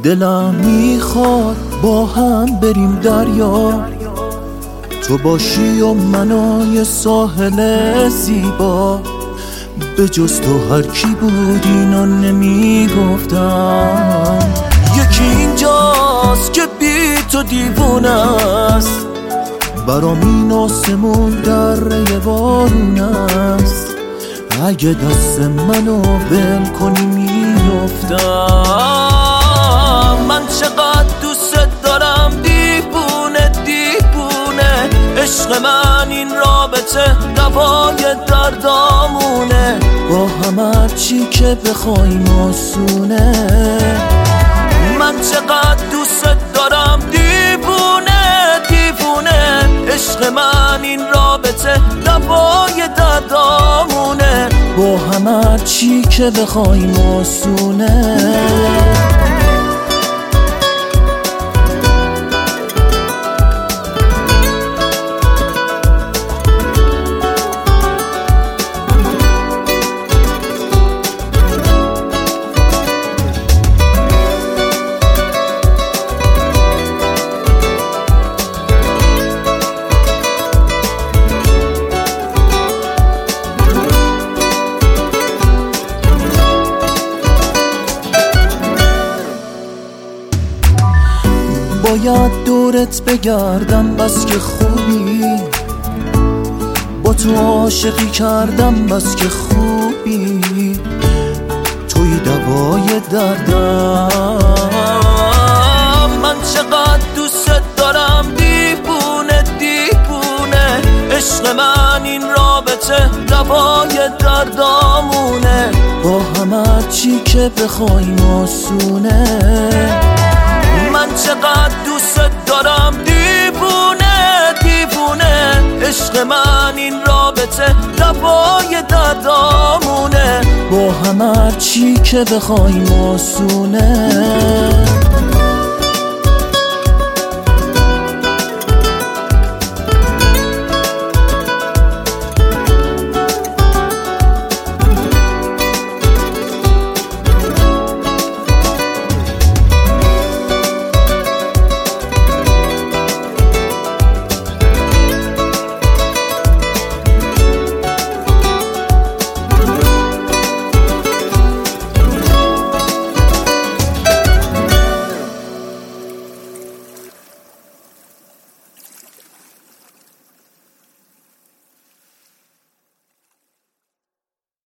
دلم میخواد با هم بریم دریا، تو باشی و منو یه ساحل زیبا. به جز تو هر کی بود اینو نمیگفتم. یکی اینجاست که بی تو دیوونه است، برام این آسمون دره بارون است. اگه دست منو ول کنی میافتم. من چقدر دوست دارم دیوونه دیوونه، عشق من این رابطه دوای دردامونه. با هم هرچی که بخوایم آسونه. من چقدر دوست دارم دیوونه دیوونه، عشق من این رابطه دوای دردامونه. با هم هرچی که بخوایم آسونه. باید دورت بگردم بس که خوبی، با تو عاشقی کردم بس که خوبی. توی دوای دردم. من چقدر دوست دارم دیوونه دیوونه، عشق من این رابطه دوای دردامونه. با هم هرچی که بخوایم آسونه. من چقدر دوست دارم دیوونه دیوونه، عشق من این رابطه دوای دردامونه. با هم هرچی که بخوایم آسونه.